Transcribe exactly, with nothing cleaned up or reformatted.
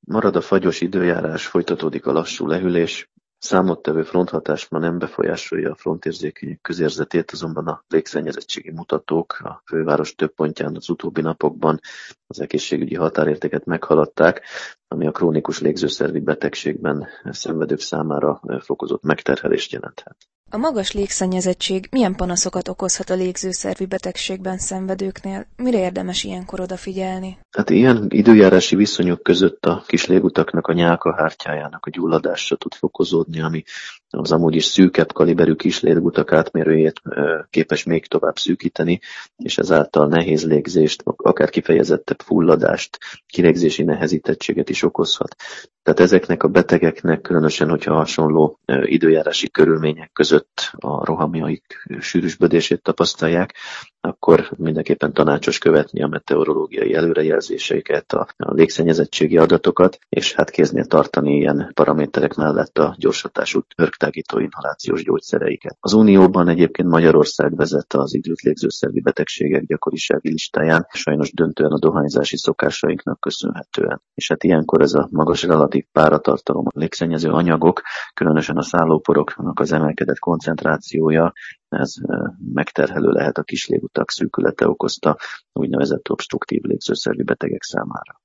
Marad a fagyos időjárás, folytatódik a lassú lehűlés. Számottevő fronthatás ma nem befolyásolja a frontérzékenyek közérzetét, azonban a légszennyezettségi mutatók a főváros több pontján az utóbbi napokban az egészségügyi határértéket meghaladták, ami a krónikus légzőszervi betegségben szenvedők számára fokozott megterhelést jelenthet. A magas légszennyezettség milyen panaszokat okozhat a légzőszervi betegségben szenvedőknél? Mire érdemes ilyenkor odafigyelni? Hát ilyen időjárási viszonyok között a kis légutaknak a nyálkahártyájának a gyulladása tud fokozódni, ami az amúgy is szűkebb kaliberű kis légutak átmérőjét képes még tovább szűkíteni, és ezáltal nehéz légzést, akár kifejezettebb fulladást, kilégzési nehezítettséget is okozhat. Tehát ezeknek a betegeknek, különösen, hogyha hasonló időjárási körülmények között a rohamjaik sűrűsödését tapasztalják, akkor mindenképpen tanácsos követni a meteorológiai előrejelzéseiket, a, a légszennyezettségi adatokat, és hát kéznél tartani ilyen paraméterek mellett a gyorshatású örgtágító inhalációs gyógyszereiket. Az Unióban egyébként Magyarország vezet az időt légzőszervi betegségek gyakorisági listáján, sajnos döntően a dohányzási szokásainknak köszönhetően. És hát ilyenkor ez a magas relatív páratartalom, a légszennyező anyagok, különösen a szállóporoknak az emelkedett koncentrációja, ez megterhelő lehet a kislégutak szűkülete okozta úgynevezett obstruktív légzőszervi betegek számára.